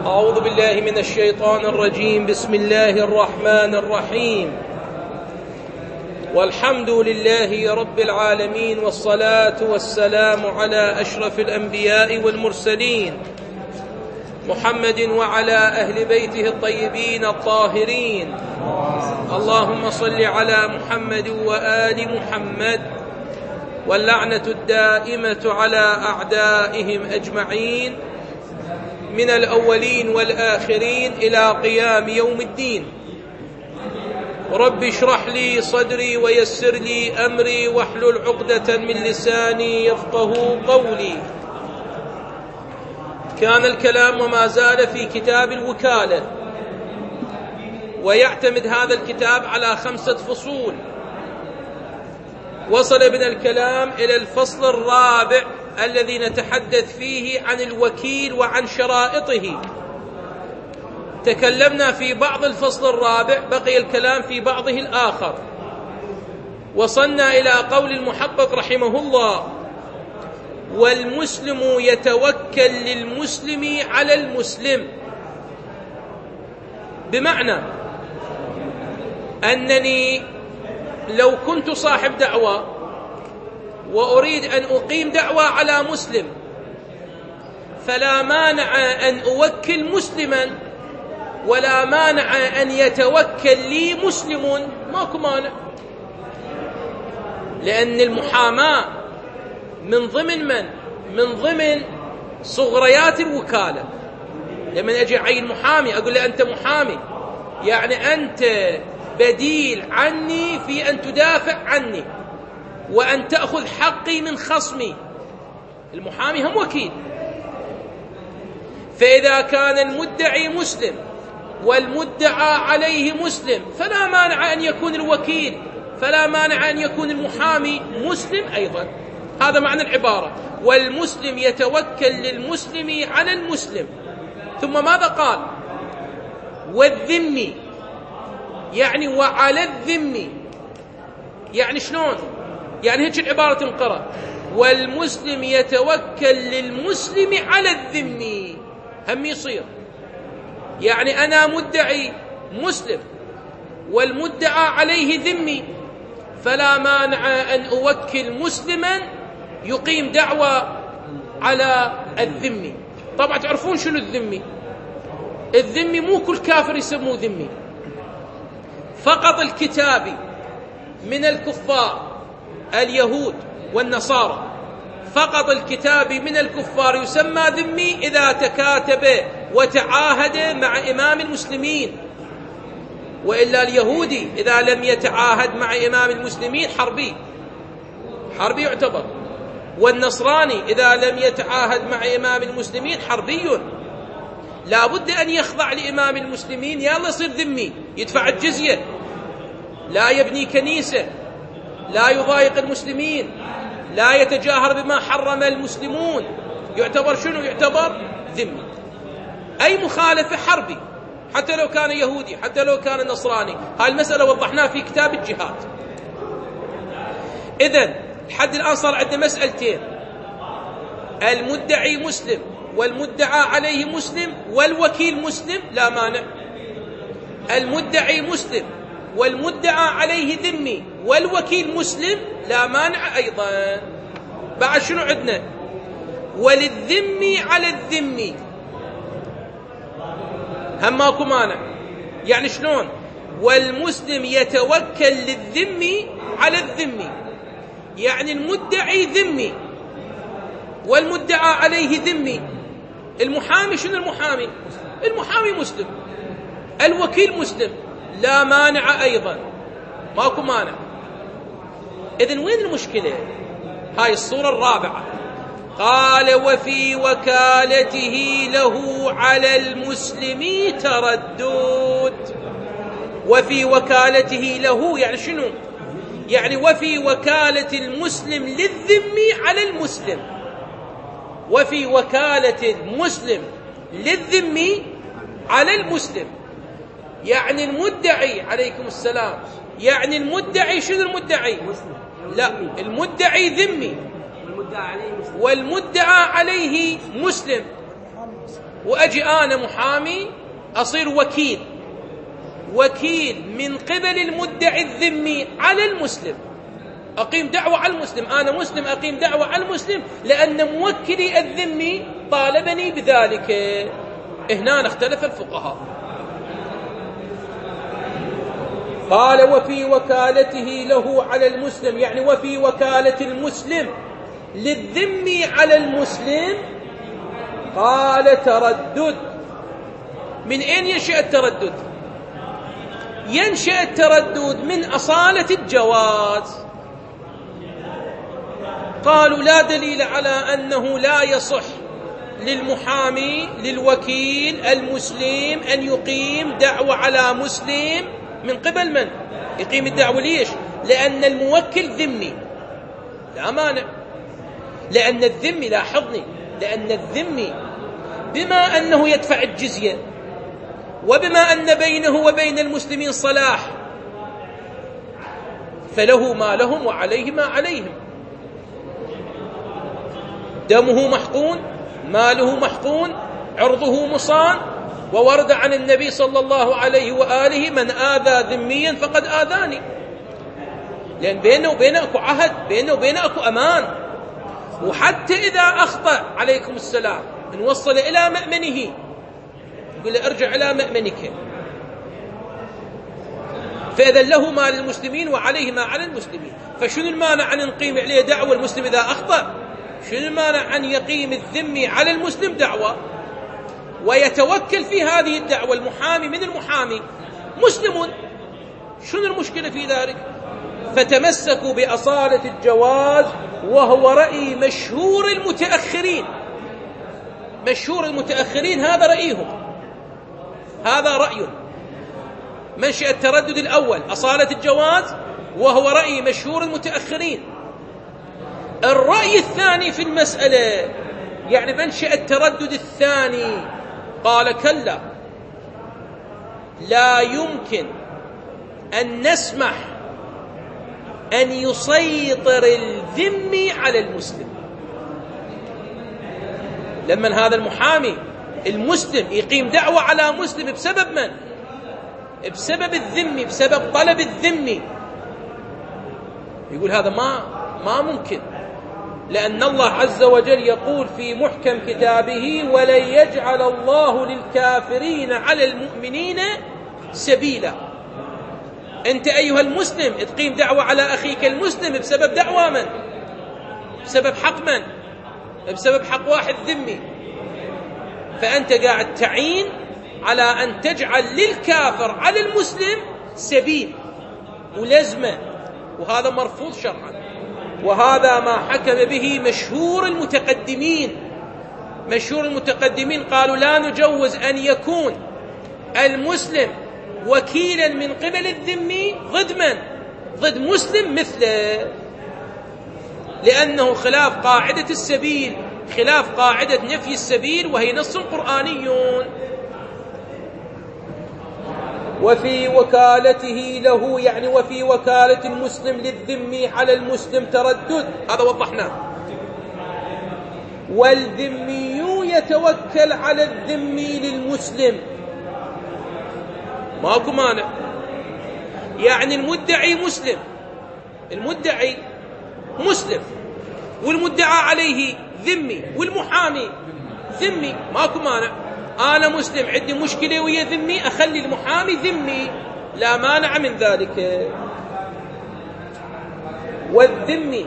أعوذ بالله من الشيطان الرجيم. بسم الله الرحمن الرحيم. والحمد لله رب العالمين، والصلاة والسلام على أشرف الأنبياء والمرسلين محمد وعلى أهل بيته الطيبين الطاهرين. اللهم صل على محمد وآل محمد، واللعنة الدائمة على أعدائهم أجمعين من الأولين والآخرين إلى قيام يوم الدين. رب اشرح لي صدري ويسر لي أمري واحلل عقدة من لساني يفقه قولي. كان الكلام وما زال في كتاب الوكالة، ويعتمد هذا الكتاب على 5 فصول. وصل بنا الكلام إلى الفصل الرابع الذي نتحدث فيه عن الوكيل وعن شرائطه. تكلمنا في بعض الفصل الرابع، بقي الكلام في بعضه الآخر. وصلنا إلى قول المحقق رحمه الله: والمسلم يتوكل للمسلم على المسلم. بمعنى أنني لو كنت صاحب دعوة وأريد أن أقيم دعوة على مسلم، فلا مانع أن أوكل مسلما، ولا مانع أن يتوكل لي مسلم، ماكو مانع. لأن المحاماة من ضمن صغريات الوكالة. لما أجي أعين محامي أقول له أنت محامي، يعني أنت بديل عني في أن تدافع عني وأن تأخذ حقي من خصمي. المحامي هم وكيل. فإذا كان المدعي مسلم والمدعى عليه مسلم، فلا مانع أن يكون الوكيل، فلا مانع أن يكون المحامي مسلم أيضا. هذا معنى العبارة: والمسلم يتوكل للمسلم على المسلم. ثم ماذا قال؟ والذمي، يعني وعلى الذمي. يعني شلون؟ يعني هيك العبارة تنقرأ: والمسلم يتوكل للمسلم على الذمي. هم يصير يعني أنا مدعي مسلم والمدعى عليه ذمي، فلا مانع أن أوكل مسلما يقيم دعوة على الذمي. طبعا تعرفون شنو الذمي؟ الذمي مو كل كافر يسموه ذمي، فقط الكتابي من الكفار اليهود والنصارى. فقط الكتابي من الكفار يسمى ذمي إذا تكاتب وتعاهد مع إمام المسلمين، وإلا اليهودي إذا لم يتعاهد مع إمام المسلمين حربي يعتبر، والنصراني إذا لم يتعاهد مع إمام المسلمين حربي. لا بد أن يخضع لإمام المسلمين، يلا يصير ذمي، يدفع الجزية، لا يبني كنيسة، لا يضايق المسلمين، لا يتجاهر بما حرم المسلمون. يعتبر شنو؟ يعتبر ذمي. أي مخالفة حربي، حتى لو كان يهودي، حتى لو كان نصراني. هاي المسألة وضحناها في كتاب الجهاد. إذن لحد الآن صار عندنا مسألتين: المدعي مسلم والمدعى عليه مسلم والوكيل مسلم، لا مانع. المدعي مسلم والمدعى عليه ذمي والوكيل مسلم، لا مانع أيضا. بعد شنو عندنا؟ وللذمي على الذمي، هم ماكو مانع. يعني شلون؟ والمسلم يتوكل للذمي على الذمي، يعني المدعي ذمي والمدعى عليه ذمي. المحامي شنو؟ المحامي مسلم، الوكيل مسلم، لا مانع أيضا، ماكو مانع. إذن وين المشكلة؟ هاي الصورة الرابعة. قال: وفي وكالته له على المسلم تردد. وفي وكالته له يعني شنو؟ يعني وفي وكالة المسلم للذمي على المسلم. وفي وكالة المسلم للذمي على المسلم، يعني المدعي عليكم السلام، يعني المدعي شنو المدعي؟ لا، المدعي ذمي والمدعى عليه مسلم. وأجي أنا محامي أصير وكيل من قبل المدعي الذمي على المسلم، أقيم دعوة على المسلم، أنا مسلم أقيم دعوة على المسلم لأن موكلي الذمي طالبني بذلك. هنا اختلف الفقهاء. قال وفي وكالته له على المسلم، يعني وفي وكالة المسلم للذمي على المسلم، قال تردد. من أين ينشأ التردد؟ ينشأ التردد من أصالة الجواز. قالوا لا دليل على أنه لا يصح للمحامي للوكيل المسلم أن يقيم دعوة على مسلم من قبل من؟ يقيم الدعوة ليش؟ لأن الموكل ذمي، لا مانع. لأن الذمي، لاحظني، لأن الذمي بما أنه يدفع الجزية وبما أن بينه وبين المسلمين صلاح فله ما لهم وعليه ما عليهم، دمه محقون، ماله محقون، عرضه مصان. وورد عن النبي صلى الله عليه وآله من آذى ذميا فقد آذاني، لأن بينه وبينه أكو عهد، بينه وبينه أكو أمان. وحتى إذا أخطأ عليكم السلام نوصل إلى مأمنه، يقول له ارجع إلى مأمنك. فإذا له ما للمسلمين وعليه ما على المسلمين، فشنو المانع أن نقيم عليه دعوة المسلم إذا أخطأ؟ شنو المانع أن يقيم الذمي على المسلم دعوة ويتوكل في هذه الدعوة المحامي من المحامي مسلم؟ شنو المشكلة في ذلك؟ فتمسكوا بأصالة الجواز، وهو رأي مشهور المتأخرين. مشهور المتأخرين هذا رأيهم، هذا رأي منشأ التردد الأول أصالة الجواز، وهو رأي مشهور المتأخرين. الرأي الثاني في المسألة، يعني منشأ التردد الثاني، قال كلا، لا يمكن أن نسمح أن يسيطر الذمي على المسلم. لما هذا المحامي المسلم يقيم دعوة على مسلم بسبب من؟ بسبب الذمي، بسبب طلب الذمي، يقول هذا ما ممكن، لأن الله عز وجل يقول في محكم كتابه ولن يجعل الله للكافرين على المؤمنين سبيلا. أنت أيها المسلم تقيم دعوة على أخيك المسلم بسبب دعوة من؟ بسبب حق من؟ بسبب حق واحد ذمي، فأنت قاعد تعين على أن تجعل للكافر على المسلم سبيل ولزمة، وهذا مرفوض شرعا. وهذا ما حكم به مشهور المتقدمين. مشهور المتقدمين قالوا لا نجوز أن يكون المسلم وكيلا من قبل الذمي ضد من؟ ضد مسلم مثله، لأنه خلاف قاعدة السبيل، خلاف قاعدة نفي السبيل، وهي نص قرآني. وفي وكالته له، يعني وفي وكالة المسلم للذمي على المسلم تردد، هذا وضحناه. والذمي يتوكل على الذمي للمسلم، ماكو مانع. يعني المدعي مسلم، المدعي مسلم والمدعى عليه ذمي والمحامي ذمي، ماكو مانع. أنا مسلم عندي مشكلة ويا ذمي، أخلي المحامي ذمي، لا مانع من ذلك. والذمي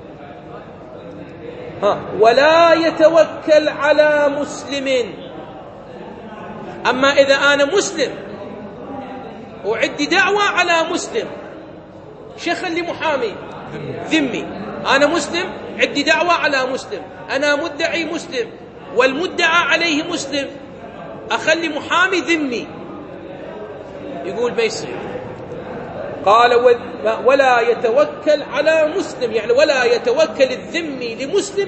ولا يتوكل على مسلم. أما إذا أنا مسلم وعندي دعوة على مسلم، شخلي محامي ذمي. أنا مسلم عندي دعوة على مسلم، أنا مدعي مسلم والمدعى عليه مسلم، أخلي محامي ذمي؟ يقول ما يصير. قال ولا يتوكل على مسلم، يعني ولا يتوكل الذمي لمسلم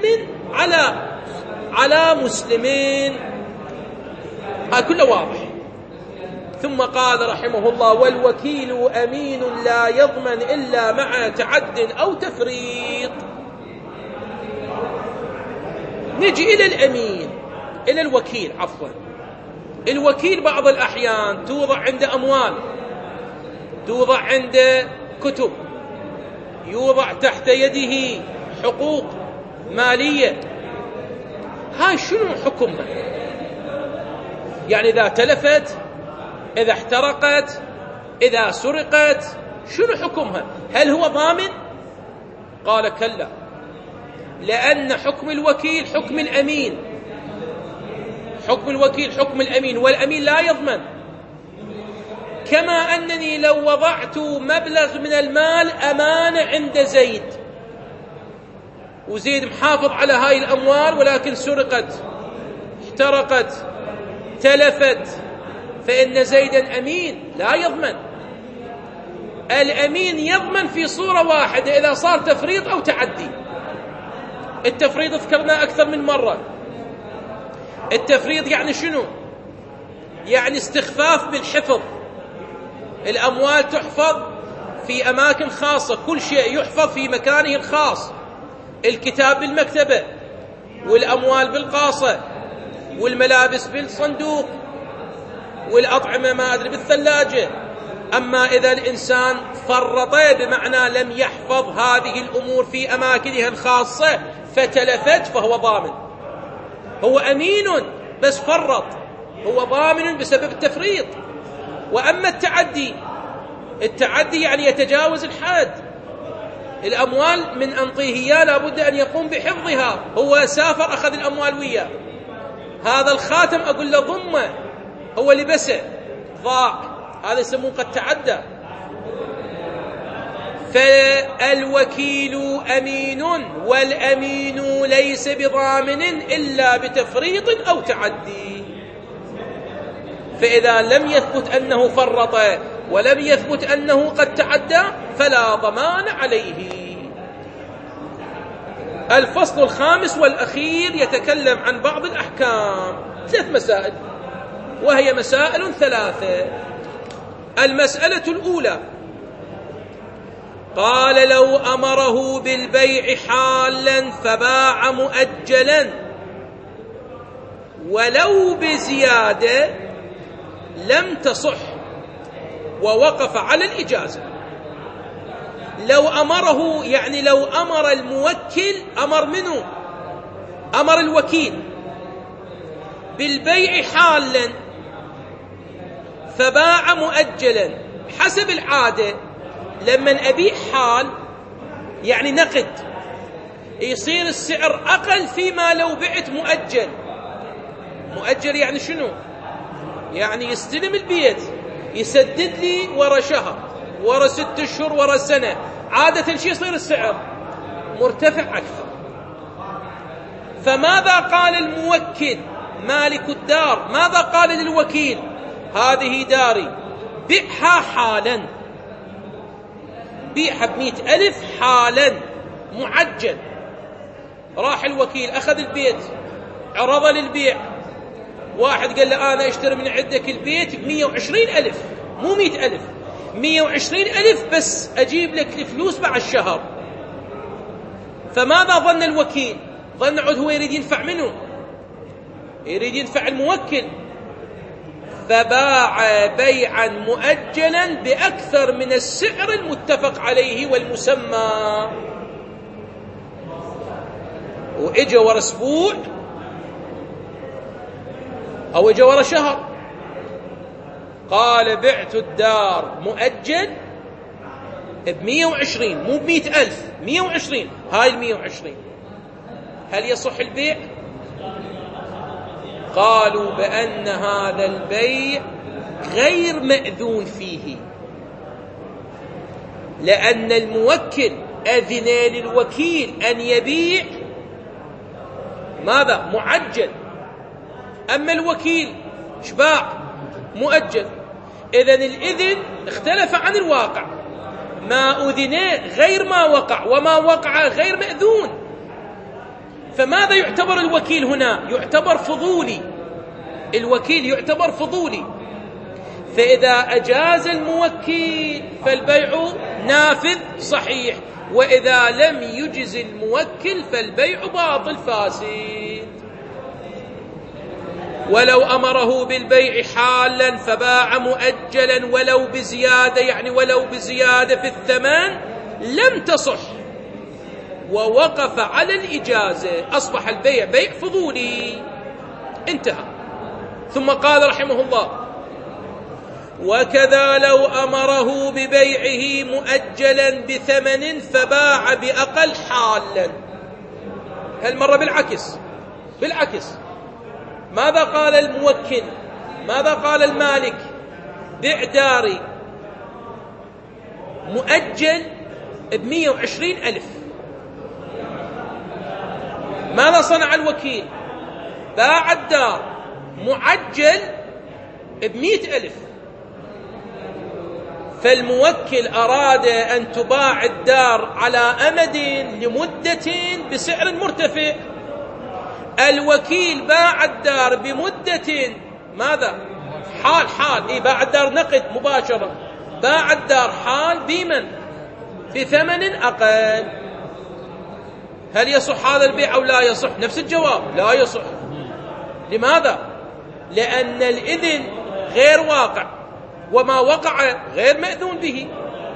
على مسلمين. هذا كله واضح. ثم قال رحمه الله والوكيل أمين لا يضمن إلا مع تعد أو تفريط. نجي إلى الأمين. إلى الوكيل، عفوا الوكيل بعض الأحيان توضع عنده أموال، توضع عنده كتب، يوضع تحت يده حقوق مالية. هاي شنو حكمها؟ يعني إذا تلفت، إذا احترقت، إذا سرقت، شنو حكمها؟ هل هو ضامن؟ قال كلا، لأن حكم الوكيل حكم الأمين، حكم الوكيل حكم الأمين، والأمين لا يضمن. كما أنني لو وضعت مبلغ من المال أمانة عند زيد، وزيد محافظ على هاي الأموال، ولكن سرقت، احترقت، تلفت، فإن زيدا أمين لا يضمن. الأمين يضمن في صورة واحدة، إذا صار تفريط أو تعدي. التفريط ذكرنا أكثر من مرة. التفريط يعني شنو؟ يعني استخفاف بالحفظ، الأموال تحفظ في أماكن خاصة، كل شيء يحفظ في مكانه الخاص، الكتاب بالمكتبة، والأموال بالقاصة، والملابس بالصندوق، والأطعمة ما أدري بالثلاجة. أما إذا الإنسان فرط بمعنى لم يحفظ هذه الأمور في أماكنها الخاصة فتلفت، فهو ضامن. هو أمين بس فرط، هو ضامن بسبب التفريط. وأما التعدي يعني يتجاوز الحد، الأموال من أنطيه لابد أن يقوم بحفظها، هو سافر أخذ الأموال وياه، هذا الخاتم أقول له ضمه، هو لبسه ضاع، هذا يسمون قد تعدى. فالوكيل أمين، والأمين ليس بضامن إلا بتفريط أو تعدي. فإذا لم يثبت أنه فرط ولم يثبت أنه قد تعدى فلا ضمان عليه. الفصل الخامس والأخير يتكلم عن بعض الأحكام، 3 مسائل، وهي مسائل 3. المسألة الأولى، قال لو أمره بالبيع حالا فباع مؤجلا ولو بزيادة لم تصح، ووقف على الإجازة. لو أمره يعني لو أمر الموكل، أمر منه؟ أمر الوكيل بالبيع حالا فباع مؤجلا. حسب العادة لما أبيع حال يعني نقد، يصير السعر أقل فيما لو بعت مؤجل. مؤجل يعني شنو؟ يعني يستلم البيت، يسدد لي ورا شهر، ورا 6 أشهر، ورا سنة، عادة شي يصير السعر مرتفع أكثر. فماذا قال الموكل مالك الدار؟ ماذا قال للوكيل؟ هذه داري، بيعها حالا، بيعها ب100,000 حالا معجل. راح الوكيل أخذ البيت، عرض للبيع، واحد قال له أنا أشتري من عندك البيت ب120,000، مو 100,000، 120,000 بس أجيب لك الفلوس بعد الشهر. فماذا ظن الوكيل؟ ظن عود هو يريد ينفع منه، يريد ينفع الموكل، فباع بيعا مؤجلا بأكثر من السعر المتفق عليه والمسمى. وإجا ورا أسبوع أو إجا ورا شهر، قال بعت الدار مؤجل ب120، مو ب100,000، 120، هاي 120. هل يصح البيع؟ قالوا بأن هذا البيع غير مأذون فيه، لأن الموكل أذن للوكيل أن يبيع ماذا؟ معجل، أما الوكيل شباع مؤجل. إذن الإذن اختلف عن الواقع، ما أذنه غير ما وقع، وما وقع غير مأذون. فماذا يعتبر الوكيل هنا؟ يعتبر فضولي، الوكيل يعتبر فضولي. فإذا أجاز الموكل فالبيع نافذ صحيح، وإذا لم يجز الموكل فالبيع باطل فاسد. ولو أمره بالبيع حالا فباع مؤجلا ولو بزيادة، يعني ولو بزيادة في الثمن لم تصح، ووقف على الإجازة، أصبح البيع بيع فضولي، انتهى. ثم قال رحمه الله: وكذا لو أمره ببيعه مؤجلا بثمن فباع بأقل حالا. هالمرة بالعكس، ماذا قال الموكل؟ ماذا قال المالك؟ بع داري مؤجل ب120,000. ماذا صنع الوكيل؟ باع الدار معجل ب100,000. فالموكل أراد أن تباع الدار على أمد لمدة بسعر مرتفع، الوكيل باع الدار بمدة ماذا؟ حال باع الدار نقد مباشرة، باع الدار حال بمن؟ في ثمن أقل. هل يصح هذا البيع أو لا يصح؟ نفس الجواب: لا يصح. لماذا؟ لأن الإذن غير واقع، وما وقع غير مأذون به.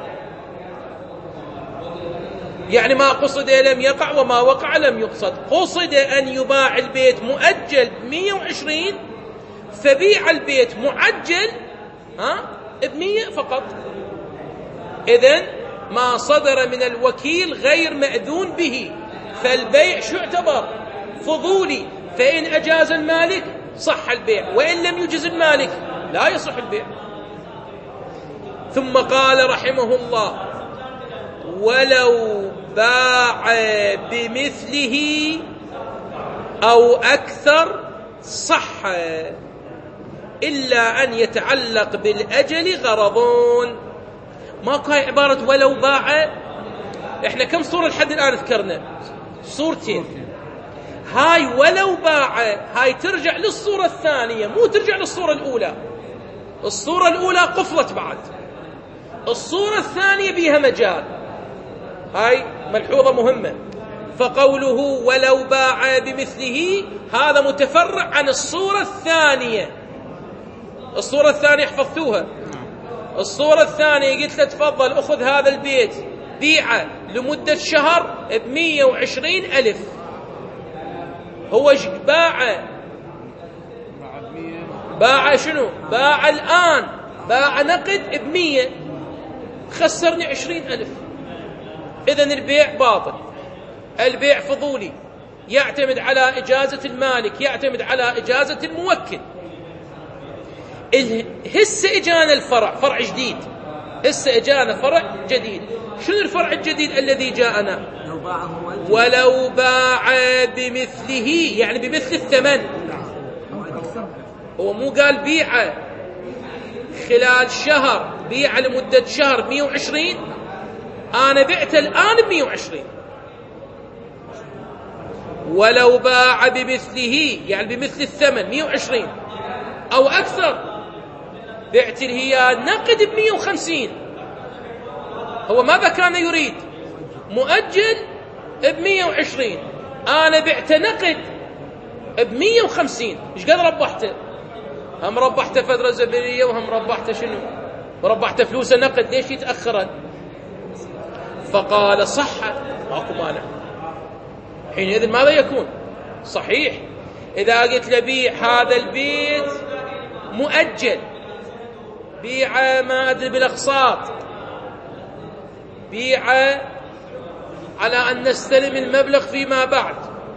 يعني ما قصد لم يقع وما وقع لم يقصد. قصد أن يباع البيت مؤجل 120، فبيع البيت معجل ب100 فقط. إذن ما صدر من الوكيل غير مأذون به، فالبيع شو اعتبر؟ فضولي. فإن أجاز المالك صح البيع، وإن لم يجز المالك لا يصح البيع. ثم قال رحمه الله: ولو باع بمثله أو أكثر صح، إلا أن يتعلق بالأجل غرضون. ماكو هاي عبارة ولو باع. احنا كم صورة لحد الآن ذكرنا؟ صورتين. هاي ولو باع هاي ترجع للصورة الثانية، مو ترجع للصورة الأولى. الصورة الأولى قفلت بعد، الصورة الثانية بيها مجال. هاي ملحوظة مهمة. فقوله ولو باع بمثله هذا متفرع عن الصورة الثانية. الصورة الثانية حفظتوها. الصورة الثانية قلت له تفضل أخذ هذا البيت بيعه لمدة شهر ب120,000. هو باع شنو؟ باع الآن، باع نقد ب100، خسرني 20,000. إذن البيع باطل، البيع فضولي، يعتمد على إجازة المالك، يعتمد على إجازة الموكل. هسه إجانا الفرع، فرع جديد، هسه إجانا فرع جديد. شنو الفرع الجديد الذي جاءنا؟ ولو باع بمثله، يعني بمثل الثمن. هو مو قال بيعه خلال شهر، بيعه لمدة شهر 120، أنا بعت الآن ب120. ولو باع بمثله يعني بمثل الثمن 120 أو أكثر، بعت هي نقد ب150. هو ماذا كان يريد؟ مؤجل ب120، أنا بعت نقد ب150. إيش قد ربحته؟ هم ربحته فترة زمنية، وهم ربحته شنو؟ ربحته فلوسه نقد. ليش يتأخرا؟ فقال صح، ماكو مانع. حينئذ ماذا يكون؟ صحيح. إذا قلت له بيع هذا البيت مؤجل، بيعه ما أدري بالأقساط، بيعه على أن نستلم المبلغ فيما بعد.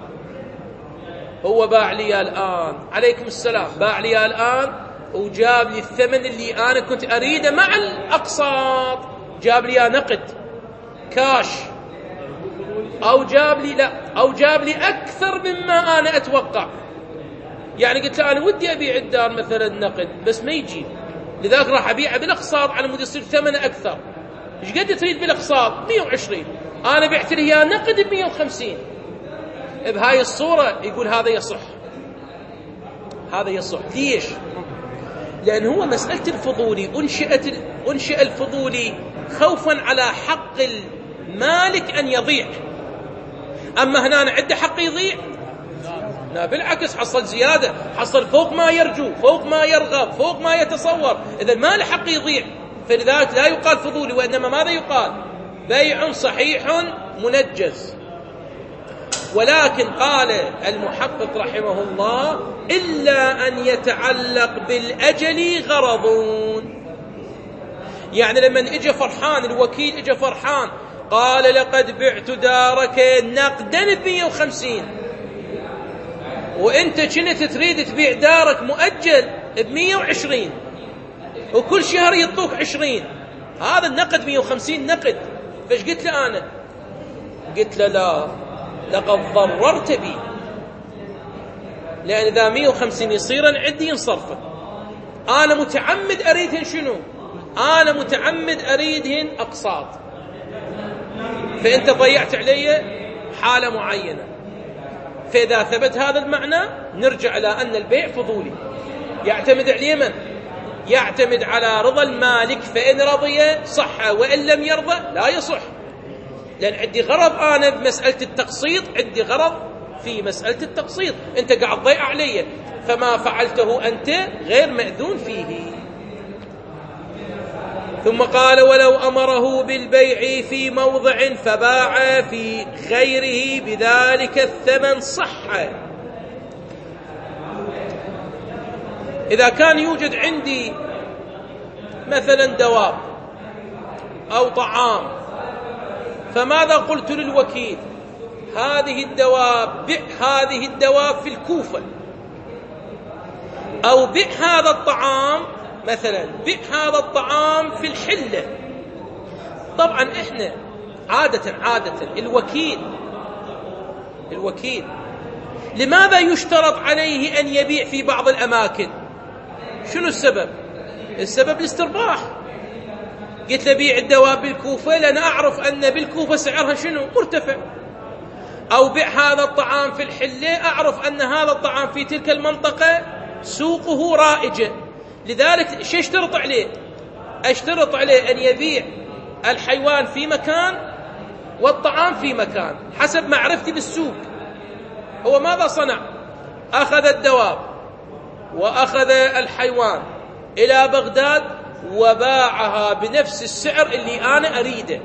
هو باع لي الآن، عليكم السلام، باع لي الآن وجاب لي الثمن اللي أنا كنت أريده مع الأقساط، جاب لي نقد كاش، أو جاب لي أو جاب لي أكثر مما أنا أتوقع. يعني قلت له أنا ودي أبيع الدار مثلا نقد بس ما يجي، لذلك راح أبيعه بالأقساط على مود يصير ثمنه أكثر. إيش قد تريد بالأقساط؟ 120، أنا بعت لي نقد ب150. بهاي الصورة يقول هذا يصح، هذا يصح. ليش؟ لأن هو مسألة الفضولي أنشئ الفضولي خوفا على حق المالك أن يضيع. أما هنا عنده حق يضيع، لا بالعكس، حصل زيادة، حصل فوق ما يرجو، فوق ما يرغب، فوق ما يتصور، إذا ما له حق يضيع. فلذلك لا يقال فضولي، وإنما ماذا يقال؟ بيع صحيح منجز. ولكن قال المحقق رحمه الله: إلا أن يتعلق بالأجل غرض. يعني لما اجى فرحان الوكيل، اجى فرحان قال: لقد بعت دارك نقدا ب150، وانت كنت تريد تبيع دارك مؤجل ب120، وكل شهر يطوك 20، هذا النقد 150 نقد. فايش قلت له انا؟ قلت له: لا، لقد ضررت بي، لأن إذا 150 يصير عندي ينصرفه. أنا متعمد أريدهن شنو؟ أنا متعمد أريدهن أقساط، فأنت ضيعت علي حالة معينة. فإذا ثبت هذا المعنى نرجع إلى أن البيع فضولي. يعتمد على من؟ يعتمد على رضا المالك، فإن رضي صح، وإن لم يرضى لا يصح. لأن عندي غرض أنا بمسألة التقسيط، عندي غرض في مسألة التقسيط، أنت قاعد تضيع علي، فما فعلته أنت غير مأذون فيه. ثم قال: ولو أمره بالبيع في موضع فباع في غيره بذلك الثمن صح. إذا كان يوجد عندي مثلا دواب أو طعام، فماذا قلت للوكيل؟ هذه الدواب، بع هذه الدواب في الكوفة، أو بع هذا الطعام مثلا، بع هذا الطعام في الحلة. طبعا احنا عادة الوكيل لماذا يشترط عليه أن يبيع في بعض الأماكن؟ شنو السبب؟ السبب الاسترباح. قلت له بيع الدواب بالكوفة لأن أعرف أن بالكوفة سعرها شنو؟ مرتفع. أو بيع هذا الطعام في الحلة، أعرف أن هذا الطعام في تلك المنطقة سوقه رائجة. لذلك شو اشترط عليه؟ اشترط عليه أن يبيع الحيوان في مكان والطعام في مكان حسب معرفتي بالسوق. هو ماذا صنع؟ أخذ الدواب وأخذ الحيوان إلى بغداد وباعها بنفس السعر اللي أنا أريده.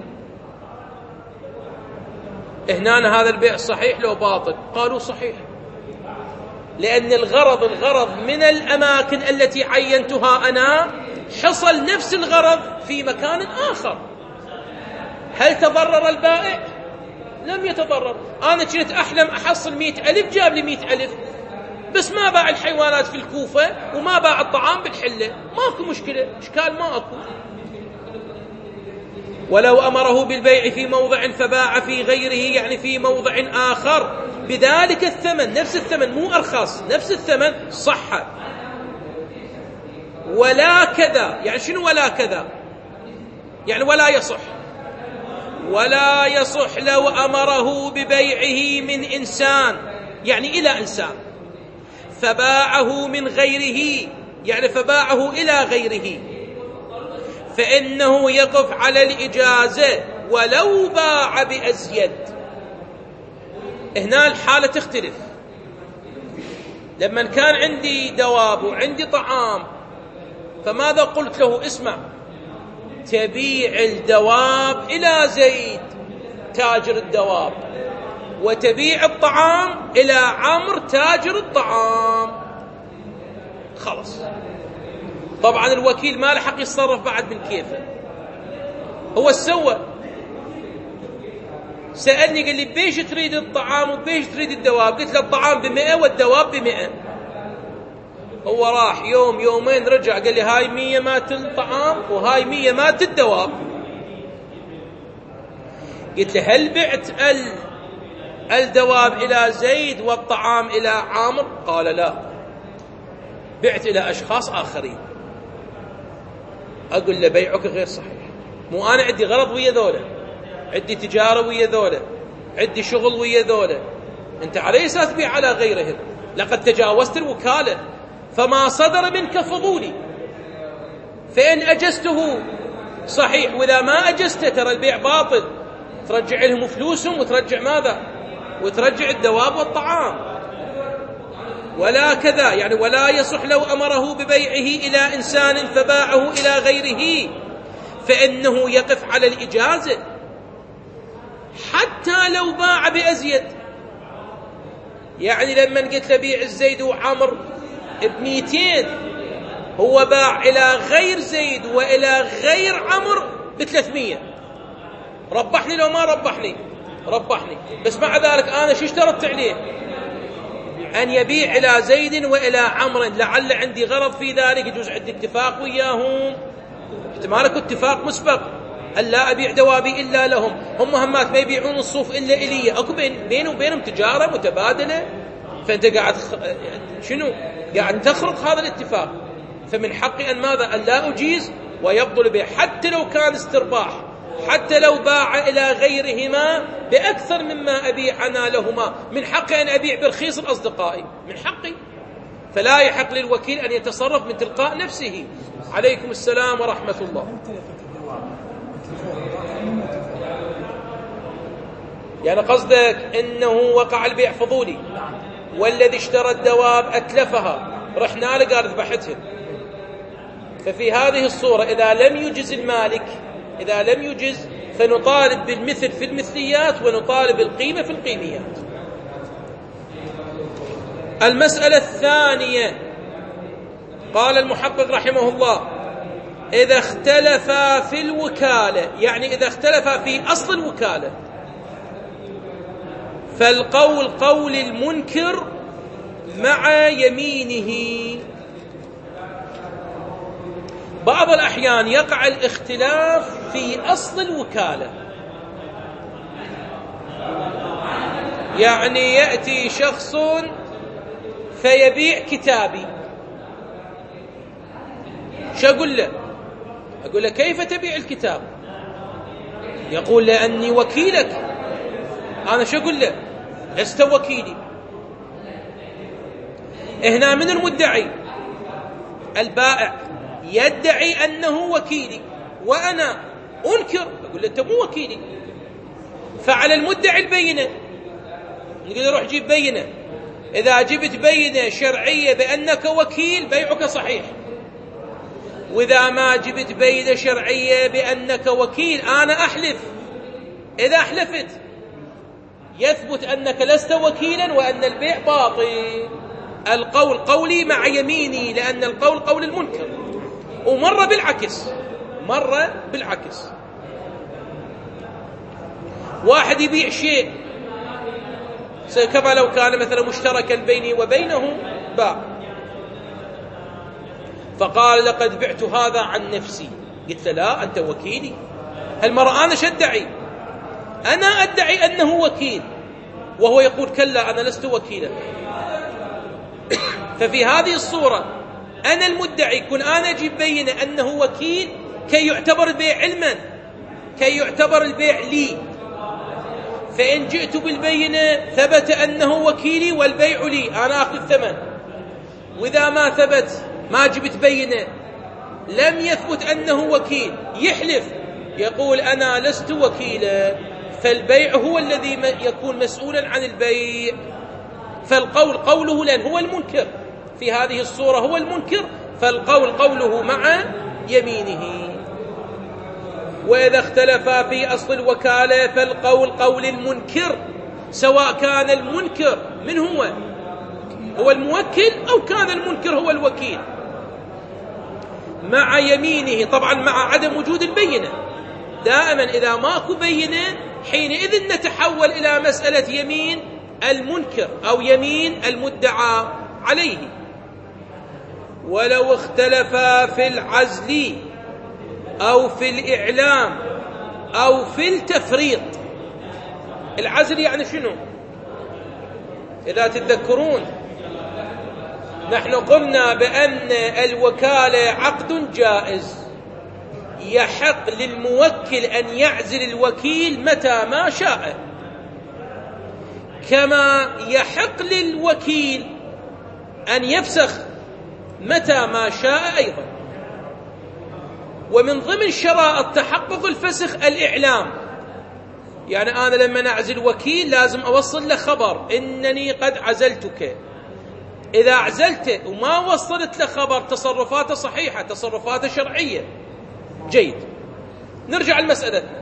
هنا هذا البيع صحيح لو باطل؟ قالوا صحيح، لأن الغرض من الأماكن التي عينتها أنا حصل نفس الغرض في مكان آخر. هل تضرر البائع؟ لم يتضرر. أنا كنت أحلم أحصل 100,000، جاب لي 100,000، بس ما باع الحيوانات في الكوفة وما باع الطعام بالحلة، ماكو مشكلة، إشكال ما أكو. ولو أمره بالبيع في موضع فباع في غيره، يعني في موضع آخر بذلك الثمن، نفس الثمن مو أرخص، نفس الثمن، صح. ولا كذا، يعني شنو ولا كذا؟ يعني ولا يصح. ولا يصح لو أمره ببيعه من إنسان، يعني إلى إنسان، فباعه من غيره، يعني فباعه إلى غيره، فإنه يقف على الإجازة ولو باع بأزيد. هنا الحالة تختلف. لما كان عندي دواب وعندي طعام، فماذا قلت له؟ اسمع، تبيع الدواب إلى زيد تاجر الدواب، وتبيع الطعام إلى عمرو تاجر الطعام. خلص. طبعا الوكيل ما له حق يتصرف بعد من كيفه. هو سوى، سألني قال لي: بيش تريد الطعام وبيش تريد الدواب؟ قلت له: الطعام ب100 والدواب ب100. هو راح يوم يومين رجع قال لي: هاي 100 مات الطعام وهاي 100 مات الدواب. قلت له: هل بعت الدواب إلى زيد والطعام إلى عامر؟ قال: لا، بعت إلى أشخاص آخرين. أقول له: بيعك غير صحيح. مو أنا عندي غرض ويا ذولا، عندي تجارة ويا ذولا، عندي شغل ويا ذولا، أنت على أساس تبيع على غيرهم. لقد تجاوزت الوكالة، فما صدر منك فضولي. فإن أجزته صحيح، وإذا ما أجزته ترى البيع باطل، ترجع لهم فلوسهم وترجع ماذا؟ وترجع الدواب والطعام. ولا كذا، يعني ولا يصح لو أمره ببيعه إلى إنسان فباعه إلى غيره فإنه يقف على الإجازة حتى لو باع بأزيد. يعني لما قلت له بيع الزيد وعمر ب200، هو باع إلى غير زيد وإلى غير عمر ب300، ربحني لو ما ربحني؟ ربحني. بس مع ذلك أنا شو اشترطت عليه؟ أن يبيع إلى زيد وإلى عمر، لعل عندي غرض في ذلك، يجوز عندي اتفاق وياهم، احتمالك اتفاق مسبق، ألا أبيع دوابي إلا لهم، هم مهمات ما يبيعون الصوف إلا إلي، أكو بيني وبينهم تجارة متبادلة، فأنت قاعد شنو؟ قاعد تخرق هذا الاتفاق. فمن حقي أن ماذا؟ أن لا أجيز ويبطل البيع حتى لو كان استرباح، حتى لو باع إلى غيرهما بأكثر مما أبيع أنا لهما، من حقي أن أبيع برخيص الأصدقائي، من حقي. فلا يحق للوكيل أن يتصرف من تلقاء نفسه. عليكم السلام ورحمة الله. يعني قصدك أنه وقع البيع فضولي، والذي اشترى الدواب أتلفها، رحنا له قال ذبحتها. ففي هذه الصورة إذا لم يجز المالك، إذا لم يجز، فنطالب بالمثل في المثليات ونطالب القيمة في القيميات. المسألة الثانية، قال المحقق رحمه الله: إذا اختلفا في الوكالة، يعني إذا اختلفا في أصل الوكالة، فالقول قول المنكر مع يمينه. بعض الأحيان يقع الاختلاف في أصل الوكالة، يعني يأتي شخص فيبيع كتابي، شو أقول له؟ أقول له كيف تبيع الكتاب؟ يقول لأني وكيلك. أنا شو أقول له؟ لست وكيلي. هنا من المدعي؟ البائع يدعي أنه وكيلي وأنا أنكر، أقول له أنت مو وكيلي. فعلى المدعي البينة، نقول له روح جيب بينة، إذا جبت بينة شرعية بأنك وكيل بيعك صحيح، وإذا ما جبت بينة شرعية بأنك وكيل أنا أحلف. إذا أحلفت يثبت أنك لست وكيلا وأن البيع باطل. القول قولي مع يميني، لأن القول قول المنكر. ومرة بالعكس، مرة بالعكس، واحد يبيع شيء كما لو كان مثلا مشتركا بيني وبينه باع، فقال لقد بعت هذا عن نفسي، قلت لا أنت وكيلي. هالمرة أنا شدعي، أنا أدعي أنه وكيل وهو يقول كلا أنا لست وكيلا. ففي هذه الصورة أنا المدعي، يكون أنا أجيب بينة أنه وكيل كي يعتبر البيع علما، كي يعتبر البيع لي. فإن جئت بالبينة ثبت أنه وكيلي والبيع لي، أنا أخذ الثمن. وإذا ما ثبت، ما جبت بينة، لم يثبت أنه وكيل، يحلف يقول أنا لست وكيلا، فالبيع هو الذي يكون مسؤولا عن البيع. فالقول قوله، لأن هو المنكر في هذه الصورة، هو المنكر، فالقول قوله مع يمينه. وإذا اختلفا في أصل الوكالة فالقول قول المنكر، سواء كان المنكر من هو الموكل أو كان المنكر هو الوكيل، مع يمينه، طبعا مع عدم وجود البينة. دائما إذا ماكو بينة حينئذ نتحول إلى مسألة يمين المنكر أو يمين المدعى عليه. ولو اختلفا في العزل أو في الإعلام أو في التفريط. العزل يعني شنو؟ إذا تتذكرون نحن قلنا بأن الوكالة عقد جائز، يحق للموكل أن يعزل الوكيل متى ما شاء، كما يحق للوكيل أن يفسخ متى ما شاء أيضا. ومن ضمن شرائط تحقق الفسخ الإعلام، يعني أنا لما أعزل وكيل لازم أوصل له خبر إنني قد عزلتك، إذا أعزلته وما وصلت له خبر تصرفاته صحيحة، تصرفاته شرعية. جيد، نرجع لمسألتنا.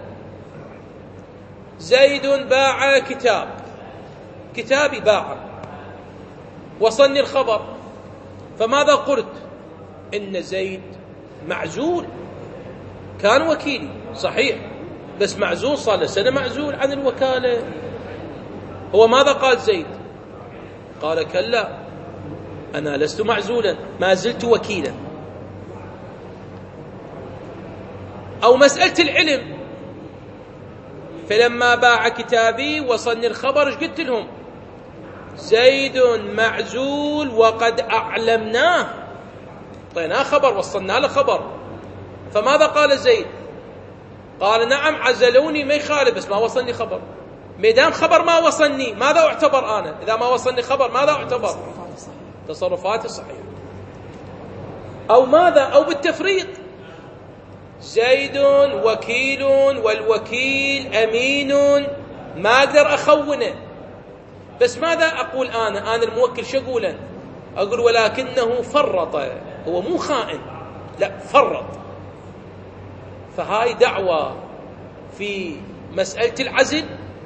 زيد باع كتابي باع، وصلني الخبر، فماذا قلت؟ إن زيد معزول، كان وكيلي صحيح، بس معزول، صار له سنة معزول عن الوكالة. هو ماذا قال زيد؟ قال كلا، أنا لست معزولا، ما زلت وكيلا. أو مسألة العلم، فلما باع كتابي وصلني الخبر، ايش قلت لهم؟ زيد معزول وقد أعلمناه، طيناه خبر، وصلنا له خبر. فماذا قال زيد؟ قال نعم عزلوني، ما يخالف، بس ما وصلني خبر. ميدان خبر ما وصلني، ماذا أعتبر أنا؟ إذا ما وصلني خبر ماذا أعتبر؟ تصرفاتي صحيحة. أو ماذا؟ أو بالتفريط، زيد وكيل والوكيل أمين، ما أقدر أخونه، بس ماذا أقول أنا الموكل شو أقول؟ أقول ولكنه فرط، هو مو خائن، لا فرط. فهاي دعوة في مسألة العزل،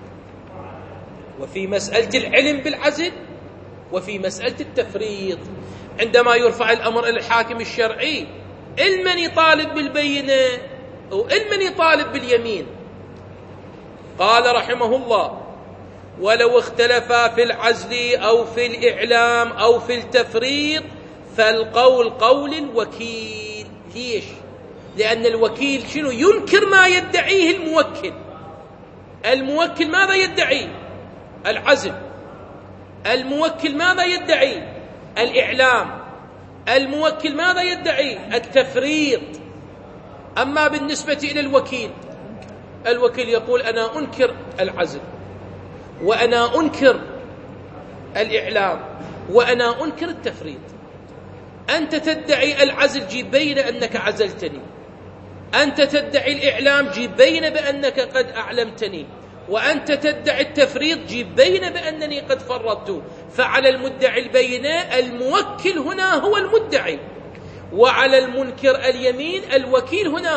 وفي مسألة العلم بالعزل، وفي مسألة التفريط. عندما يرفع الأمر إلى الحاكم الشرعي، المن يطالب بالبينة والمن يطالب باليمين. قال رحمه الله: ولو اختلفا في العزل أو في الإعلام أو في التفريط فالقول قول الوكيل. ليش؟ لأن الوكيل شنو؟ ينكر ما يدعيه الموكل. الموكل ماذا يدعي؟ العزل. الموكل ماذا يدعي؟ الإعلام. الموكل ماذا يدعي؟ التفريط. أما بالنسبة إلى الوكيل يقول أنا أنكر العزل، وأنا أنكر الإعلام، وأنا أنكر التفريط. أنت تدعي العزل، جيب بين أنك عزلتني. أنت تدعي الإعلام، جيب بين بأنك قد أعلمتني. وأنت تدعي التفريط، جيب بين بأنني قد فرطت. فعلى المدعي البينة، الموكل هنا هو المدعي، وعلى المنكر اليمين، الوكيل هنا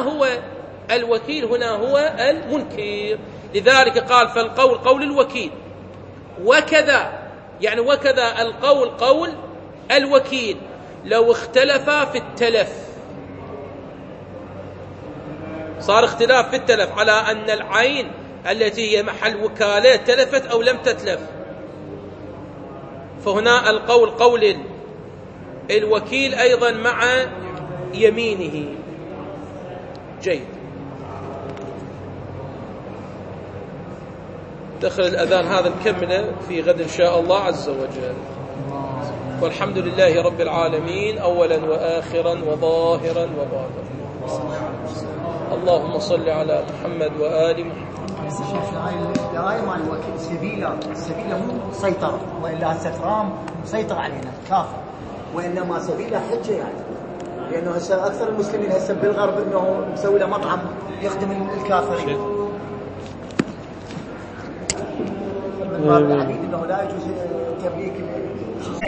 هو المنكر. لذلك قال فالقول قول الوكيل، وكذا القول قول الوكيل لو اختلفا في التلف. صار اختلاف في التلف على أن العين التي هي محل وكالة تلفت أو لم تتلف، فهنا القول قول الوكيل أيضا مع يمينه. جيد. دخل الأذان، هذا نكمله في غد إن شاء الله عز وجل. والحمد لله رب العالمين، أولا وآخرا وظاهرا وباطنا. اللهم صل على محمد وآل محمد. الآية مال الوكيل سبيله مو سيطرة، وإلا هسه ترامب مسيطر علينا كافر، وإنما سبيله حجة يعني، لأنه هسه أكثر المسلمين هسه بالغرب إنه مسوي له مطعم يخدم الكافرين. من باب الحديث إنه لا يجوز تمليك